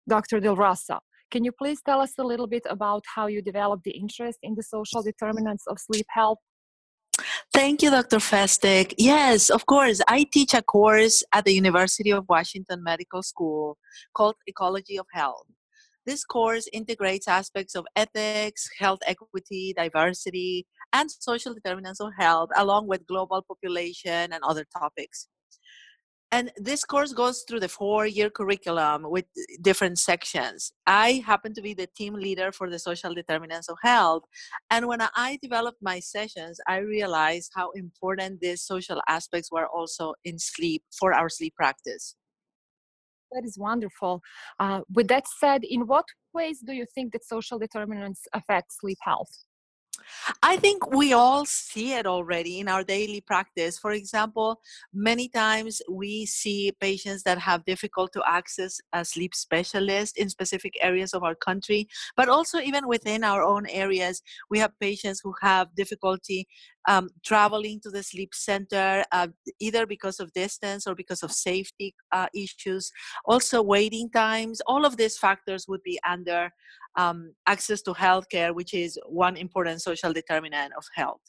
Dr. Del Rosso, can you please tell us a little bit about how you developed the interest in the social determinants of sleep health? Thank you, Dr. Festic. Yes, of course. I teach a course at the University of Washington Medical School called Ecology of Health. This course integrates aspects of ethics, health equity, diversity, and social determinants of health, along with global population and other topics. And this course goes through the 4-year curriculum with different sections. I happen to be the team leader for the social determinants of health. And when I developed my sessions, I realized how important these social aspects were also in sleep for our sleep practice. That is wonderful. With that said, in what ways do you think that social determinants affect sleep health? I think we all see it already in our daily practice. For example, many times we see patients that have difficult to access a sleep specialist in specific areas of our country, but also even within our own areas, we have patients who have difficulty traveling to the sleep center, either because of distance or because of safety issues. Also, waiting times, all of these factors would be under access to healthcare, which is one important social determinant of health.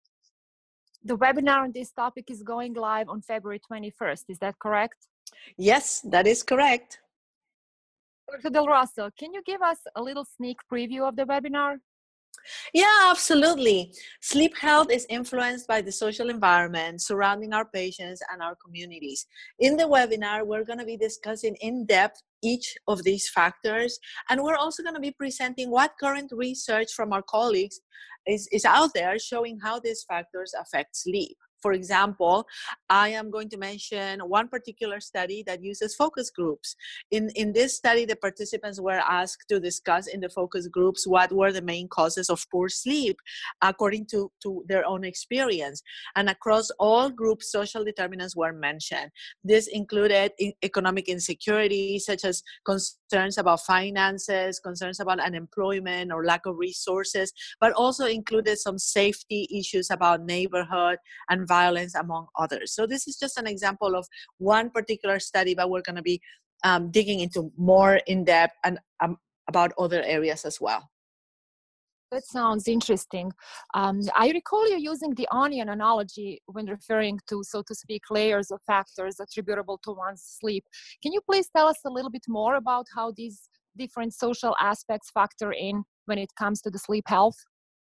The webinar on this topic is going live on February 21st. Is that correct? Yes, that is correct. Dr. Del Rosso, can you give us a little sneak preview of the webinar? Yeah, absolutely. Sleep health is influenced by the social environment surrounding our patients and our communities. In the webinar, we're going to be discussing in depth each of these factors, and we're also going to be presenting what current research from our colleagues is out there showing how these factors affect sleep. For example, I am going to mention one particular study that uses focus groups. In this study, the participants were asked to discuss in the focus groups what were the main causes of poor sleep according to their own experience. And across all groups, social determinants were mentioned. This included economic insecurity, such as concerns about finances, concerns about unemployment or lack of resources, but also included some safety issues about neighborhood and violence, among others. So this is just an example of one particular study, but we're going to be digging into more in depth and about other areas as well. That sounds interesting. I recall you using the onion analogy when referring to, so to speak, layers of factors attributable to one's sleep. Can you please tell us a little bit more about how these different social aspects factor in when it comes to the sleep health?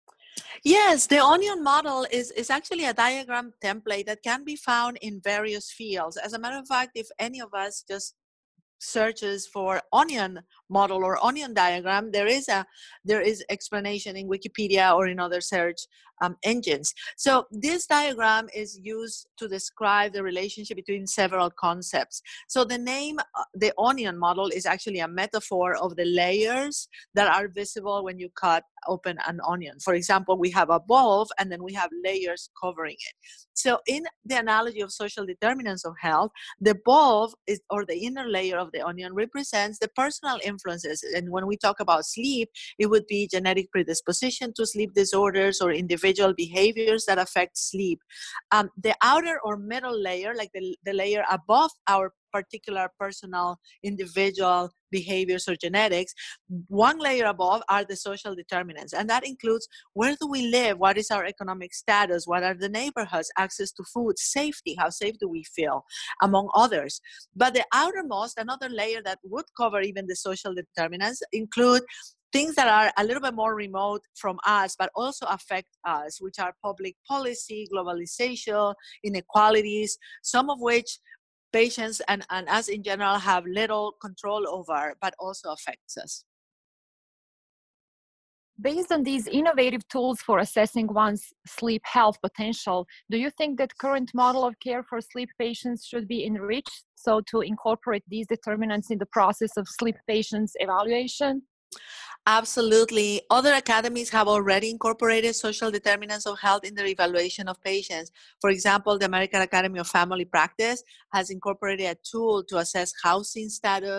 Yes, the onion model is actually a diagram template that can be found in various fields. As a matter of fact, if any of us just searches for onion model or onion diagram, there is explanation in Wikipedia or in other search engines. So this diagram is used to describe the relationship between several concepts. So the name, the onion model, is actually a metaphor of the layers that are visible when you cut open an onion. For example, we have a bulb and then we have layers covering it. So in the analogy of social determinants of health, the bulb is, or the inner layer of the onion, represents the personal influences. And when we talk about sleep, it would be genetic predisposition to sleep disorders or individual behaviors that affect sleep. The outer or middle layer, like the layer above our particular personal individual behaviors or genetics, one layer above are the social determinants, and that includes where do we live, what is our economic status, what are the neighborhoods, access to food, safety, how safe do we feel, among others. But the outermost, another layer that would cover even the social determinants, include things that are a little bit more remote from us, but also affect us, which are public policy, globalization, inequalities, some of which patients and us in general have little control over, but also affects us. Based on these innovative tools for assessing one's sleep health potential, do you think that current model of care for sleep patients should be enriched so to incorporate these determinants in the process of sleep patients' evaluation? Absolutely. Other academies have already incorporated social determinants of health in their evaluation of patients. For example, the American Academy of Family Practice has incorporated a tool to assess housing status,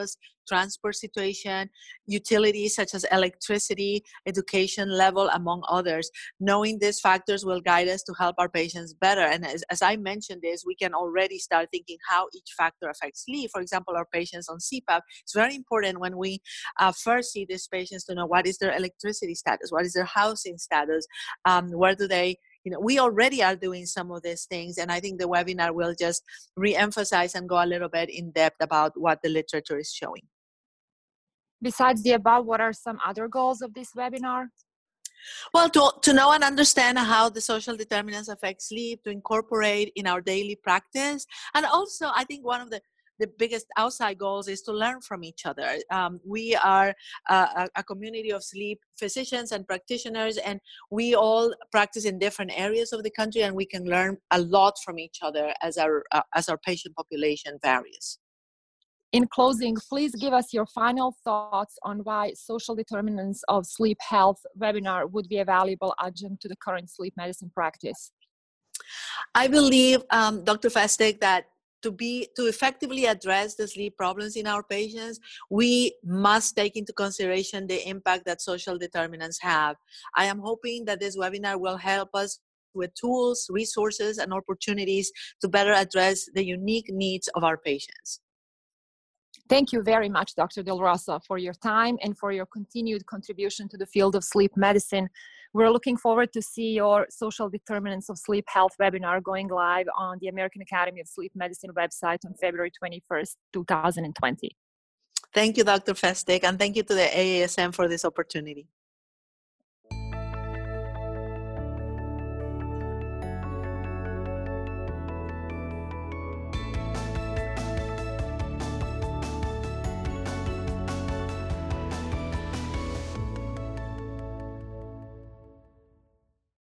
transport situation, utilities such as electricity, education level, among others. Knowing these factors will guide us to help our patients better. And as I mentioned this, we can already start thinking how each factor affects sleep. For example, our patients on CPAP, it's very important when we first see these patients to know what is their electricity status, what is their housing status, where do they, we already are doing some of these things, and I think the webinar will just re-emphasize and go a little bit in depth about what the literature is showing. Besides the above, what are some other goals of this webinar? Well, to know and understand how the social determinants affect sleep, to incorporate in our daily practice. And also, I think one of the biggest outside goals is to learn from each other. We are a community of sleep physicians and practitioners, and we all practice in different areas of the country, and we can learn a lot from each other as our patient population varies. In closing, please give us your final thoughts on why social determinants of sleep health webinar would be a valuable adjunct to the current sleep medicine practice. I believe, Dr. Festig, that to effectively address the sleep problems in our patients, we must take into consideration the impact that social determinants have. I am hoping that this webinar will help us with tools, resources, and opportunities to better address the unique needs of our patients. Thank you very much, Dr. Del Rosa, for your time and for your continued contribution to the field of sleep medicine. We're looking forward to see your social determinants of sleep health webinar going live on the American Academy of Sleep Medicine website on February 21st, 2020. Thank you, Dr. Festig, and thank you to the AASM for this opportunity.